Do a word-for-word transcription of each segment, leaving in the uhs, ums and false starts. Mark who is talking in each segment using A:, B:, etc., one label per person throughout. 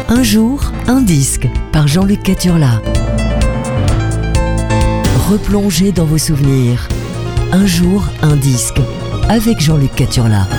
A: Un jour, un disque par Jean-Luc Caturla. Replongez dans vos souvenirs. Un jour, un disque avec Jean-Luc Caturla.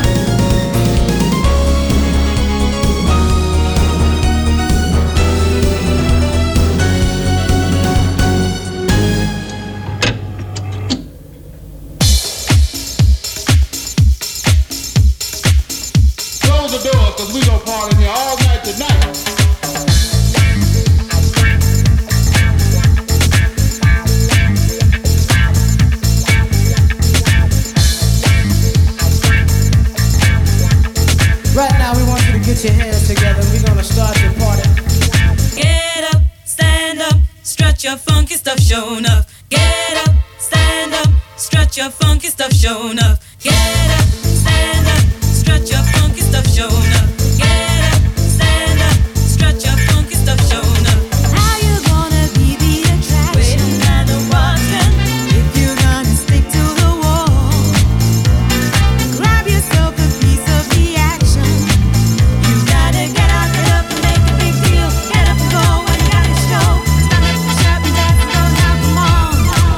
B: Get your hands together, we're gonna start the party.
C: Get up, stand up, strut your funky stuff, show enough. Get up, stand up, strut your funky stuff, show enough. Get up, stand up, strut your funky stuff, show enough. Get up, stand up, strut your funky stuff, show enough.
D: How you gonna be the attraction?
C: Waiting and watching.
D: If you're gonna stick to the wall, grab yourself a piece of the action. Get out, get up and make a big deal. Get up and go and got to show. Stand up and shout and dance and go now, come on.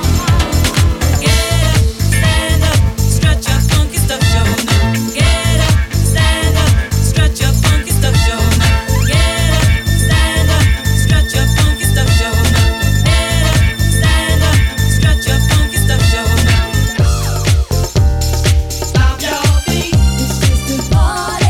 C: Get up, stand up, strut your funky stuff, show enough. Get up, stand up, strut your funky stuff, show enough. Get up, stand up, strut your funky stuff, show enough. Get up, stand up, strut your funky stuff, show enough.
D: Stop your feet, it's just a party.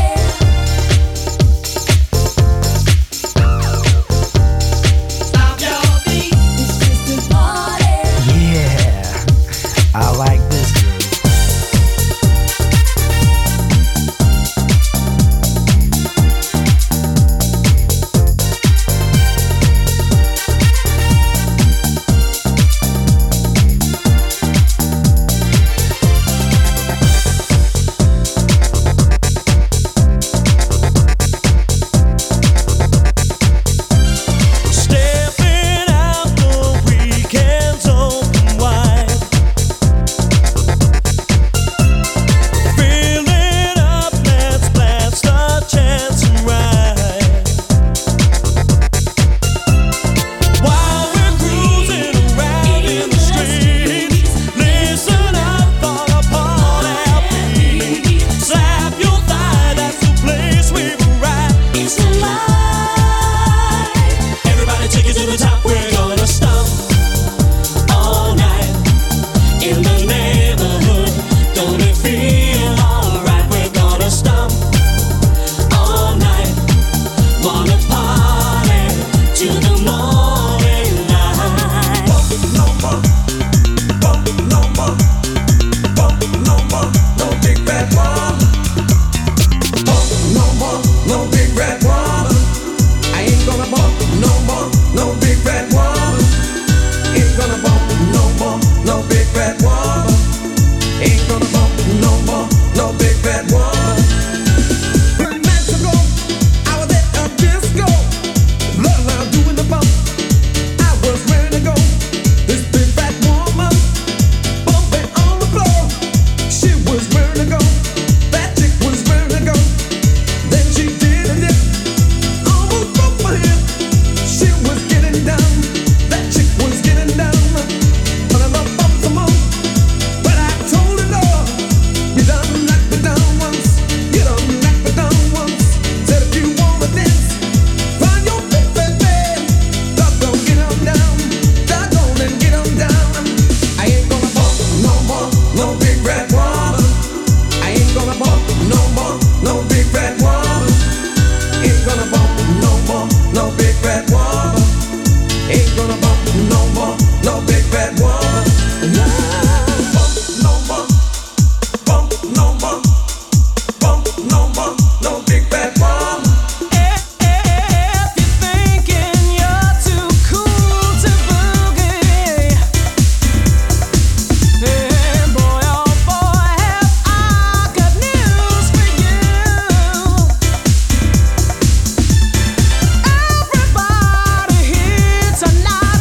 B: I like this groove.
D: Everybody here tonight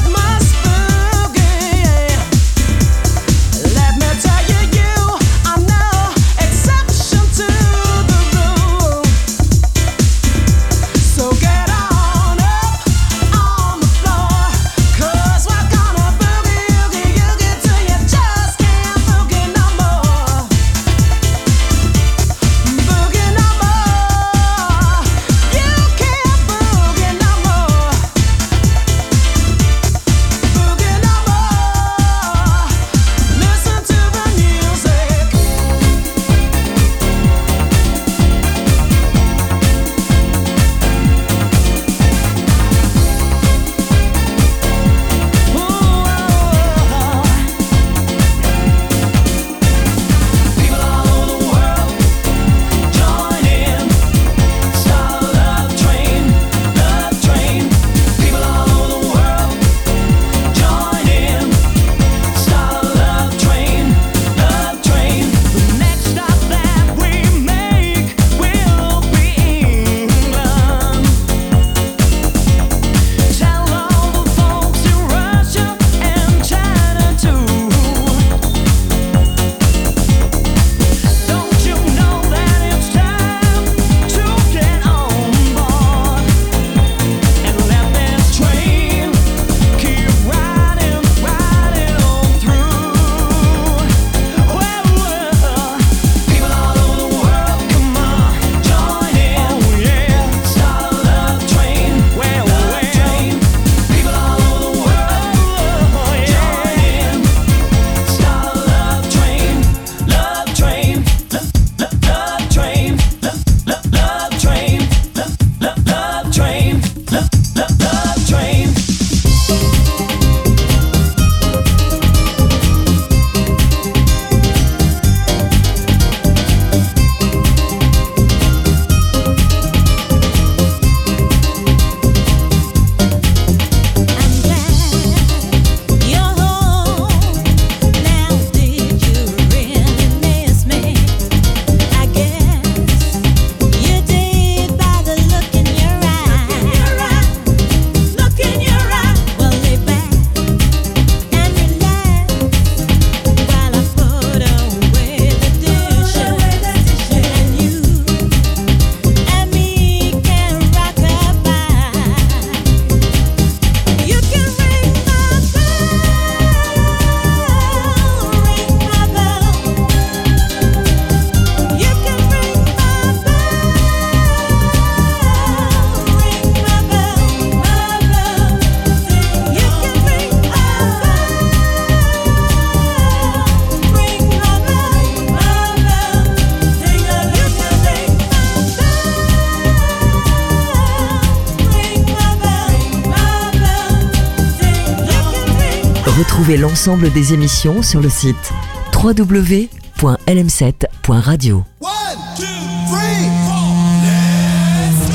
A: Retrouvez l'ensemble des émissions sur le site w w w point l m sept point radio.
E: One, two, three, four, let's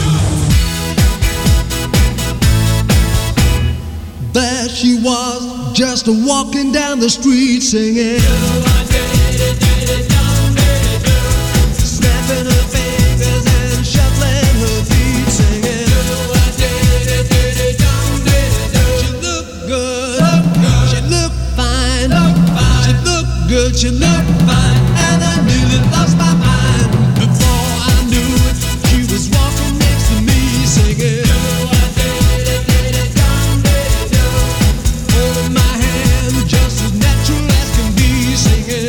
E: go! There she was, just walking down the street singing. Snapping her fingers and shuffling her feet singing. She looked good, she looked fine, she looked good, she looked fine, and I nearly lost my mind. Before I knew it, she was walking next to me singing. Holding my hand just as natural as can be singing.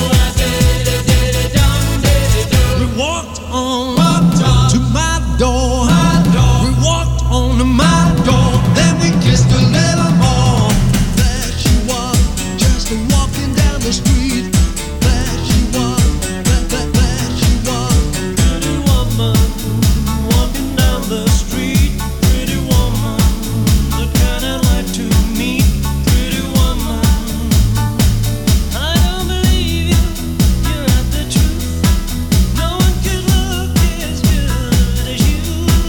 E: We walked on to my door, we walked on to my door, then we kissed a little more. There she was, just walking down the street. There she was, there, there, there she was. Pretty woman, walking down the street. Pretty woman, the kind I'd like to meet. Pretty woman, I don't believe you, you're not the truth. No one could look as good as you.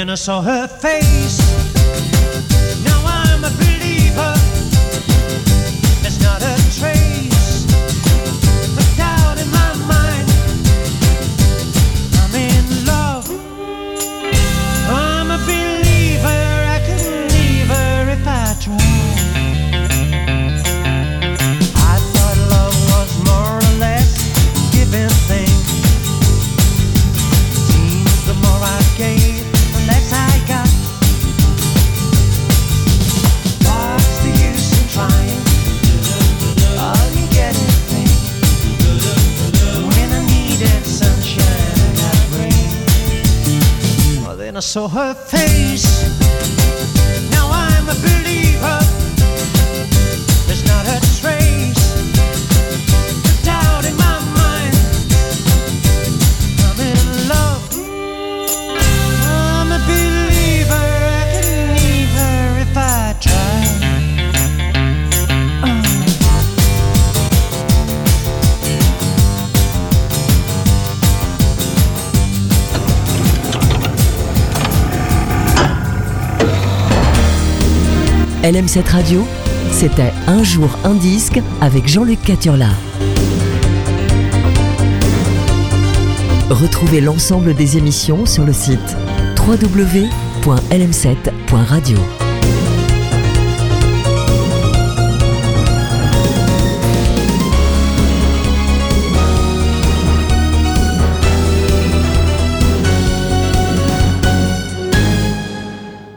E: Then I saw her face. Now I'm a believer. There's not a trace of doubt in my mind. I'm in love. I'm a believer. I couldn't leave her if I tried. I thought love was more or less a given thing. Seems the more I gave, the less I got. What's the use in trying? All you get is pain. When I needed sunshine, I got rain. Well, then I saw her face. Now I'm a believer. There's not a trace of doubt in my mind. I'm in love. I'm a believer. I can leave her if I try. Oh.
A: L M sept Radio, c'était Un jour un disque avec Jean-Luc Caturla. Retrouvez l'ensemble des émissions sur le site w w w point l m sept point radio.